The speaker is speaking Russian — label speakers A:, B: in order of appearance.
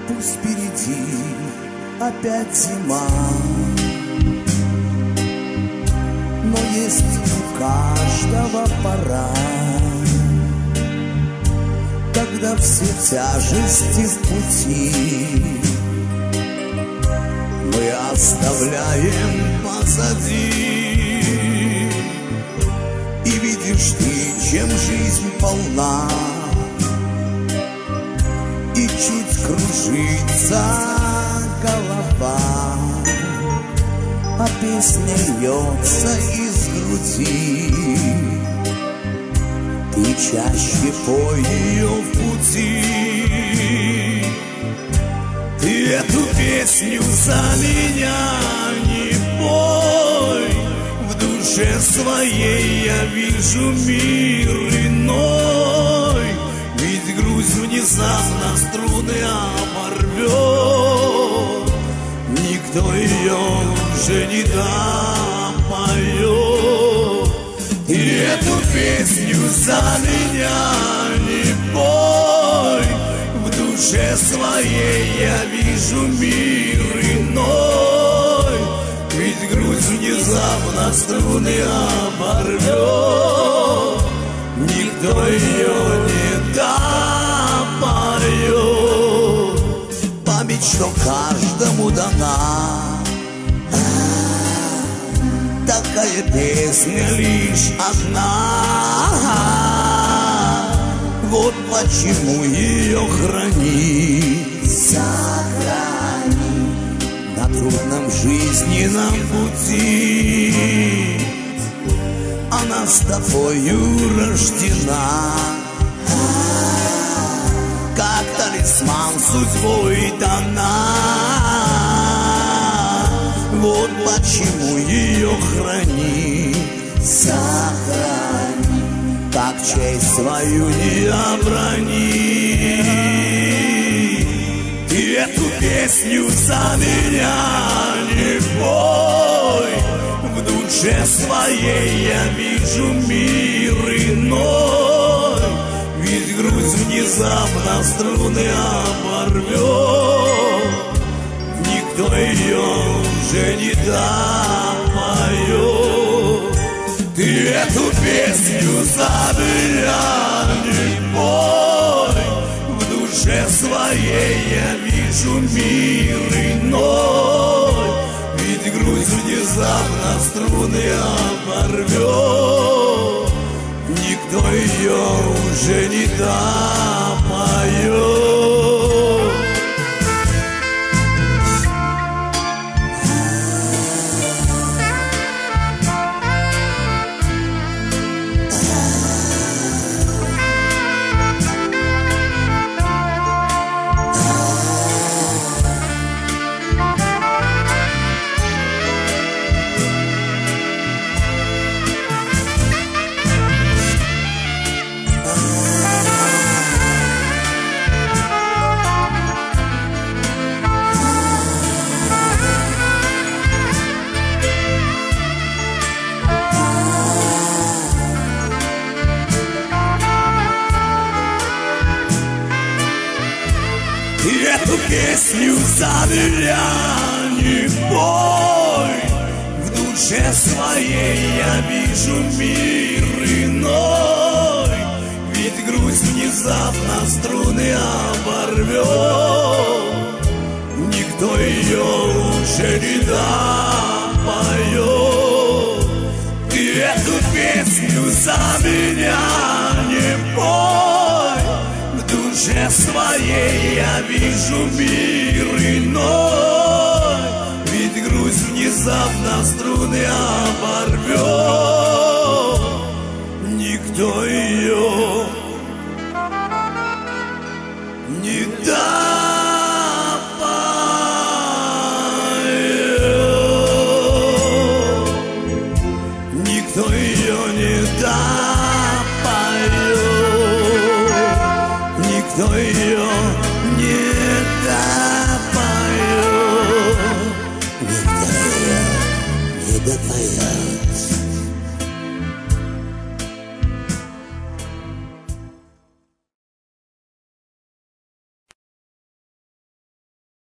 A: Пусть впереди опять зима, но есть у каждого пора, когда все тяжести в пути мы оставляем позади. И видишь ты, чем жизнь полна, и чуть кружится голова, а песня льется из груди. Ты чаще пой ее в пути. Ты эту песню за меня не пой. В душе своей я вижу мир иной. Ведь грусть внезапно струны оборвет. Никто ее уже не допоет. И эту песню за меня не пой. В душе своей я вижу мир иной. Ведь грусть внезапно струны оборвет. Никто ее не допоет. Память, что каждому дана, такая песня лишь одна. Вот почему ее храни, сохрани на трудном жизненном пути. Она с тобою рождена, как талисман судьбой дана. Вот почему ее храни, сохрани, как честь свою не оброни. Ты эту песню за меня не пой. В душе своей я вижу мир иной. Ведь грусть внезапно струны оборвет. Никто ее уже не допоет. Ты эту песню за меня не пой. В душе своей я вижу мир иной. Ведь грусть внезапно струны оборвет. Никто ее уже не допоет. Эту песню за меня не пой. В душе своей я вижу мир иной. Ведь грусть внезапно струны оборвет. Никто ее уже не допоет. Ты эту песню за меня не пой. В душе своей я вижу мир иной. Ведь грусть внезапно струны оборвет. Никто ее не допоет. Никто ее не допоет. Никто ее не допоет. Никто ее не допоет.